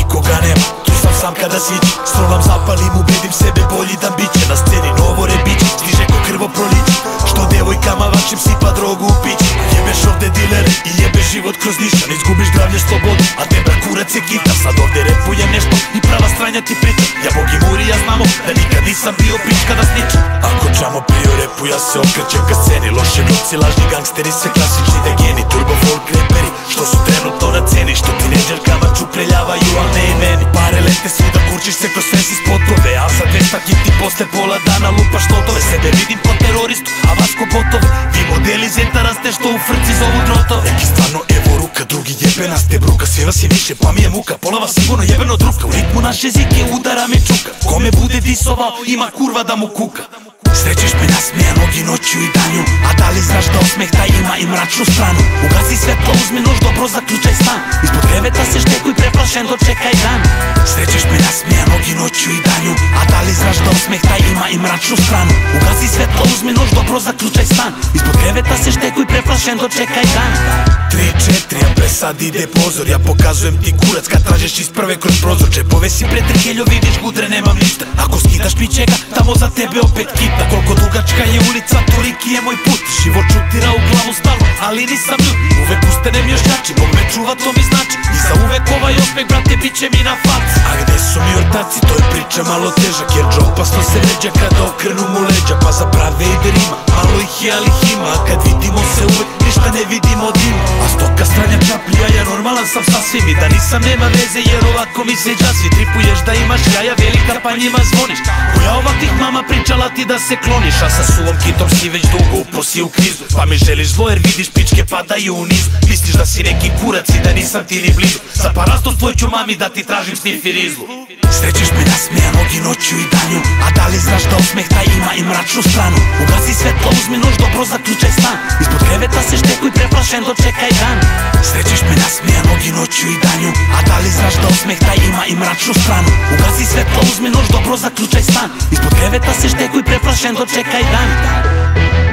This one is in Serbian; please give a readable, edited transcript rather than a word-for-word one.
nikoga nema. Tu sam sam kada svići, strolam zapalim, ubedim sebe bolji dan biće. Na sceni novo rebiće, stiže ko krvo proliće, što devojkama vašim sipa drogu u piće. Jebeš ovde dilere i jebeš život kroz nišan, izgubiš zdravlje, slobodu, a tebra kurac je gitar. Sad ovde repujem nešto i prava stranja ti priča. Ja Bog i Murija znamo da nikad nisam bio pička da sničem. Ako čamo prio repu ja se okrećem ka sceni. Loše glupci, lažni gangsteri, sve klasični da geni. Turbo folk reperi, što su trenutno na ceni, što tineđerkama čupreljavaju, al ne i meni. Pare lete svuda, kurčiš se kroz sve si spotove, a za 200 kiti posle pola dana lupaš notove. Sebe vidim ko teroristu, a vas ko botove. Vi modeli zentaraste što u frci zovu drotove. Neki stvarno evo ruka, drugi jebe nas te bruka. Sve vas je više pa mi je muka, pola vas sigurno jebeno drugka. U ritmu naše zike udara me čuka, kome bude disovao ima kurva da mu kuka. Srećeš me nasmijanog i noću i danju, a da li znaš da osmeh taj ima i mračnu stranu? Ugasi svetlo, uzmi nož, dobro zaključaj stan, ispod kreveta se štekuj, preplašen, dočekaj dan. Srećeš me nasmijanog i noću i danju, a da li znaš da osmeh taj ima i mračnu stranu? Ugasi svetlo, uzmi nož, dobro zaključaj stan, ispod kreveta se štekuj, preplašen, dočekaj dan. 3-4, a pre sad ide pozor, ja pokazujem ti kurac kad tražeš iz prve kroz prozor. Čepove si pre trkeljo, vidiš gudre, nemam ništa, ako skidaš pićega, tamo za tebe opet kita. Koliko dugačka je ulica, toliki je moj put. Život čutira u glavu stalno, ali nisam ljud. Uvek ustanem još jači, Bog me čuva, to mi znači. I za uvek ovaj osmeh, brate, bit će mi na faci. A gde su mi ortaci, to je priča malo težak, jer opasno se vređa kada okrenu mu leđa. Pa za prave ide rima, malo ih je, ali ih ima. A kad vidimo se uvek, ništa ne vidimo od ima. A stoka stranja čaplija, ja normalan sam sasvim. I da nisam nema veze, jer ovako mi se džasvi. Tripuješ da imaš jaja velika, pa njima zvoniš. Koja ovakvih mama pričala ti da se kloniš, a sa suvom kitom si već dugo upao si u krizu. Pa mi želiš zlo jer vidiš pičke padaju u niz. Misliš da si neki kurac i da nisam ti ni blizu. Za parastos tvoj ću mami da ti tražim snif i rizlu. Srećeš me nasmijanog i noću i danju, a da li znaš da osmeh taj ima i mračnu stranu? Ugasi svetlo, uzmi nož, dobro zaključaj stan, ispod kreveta se štekuj, preplašen, dočekaj dan. Srećeš me nasmijanog i noću i danju, a da li znaš da osmeh taj ima i mračnu stranu? Ugasi svetlo, uzmi nož, dobro zaključaj stan, ispod kreveta se štekuj, preplašen, dočekaj dan.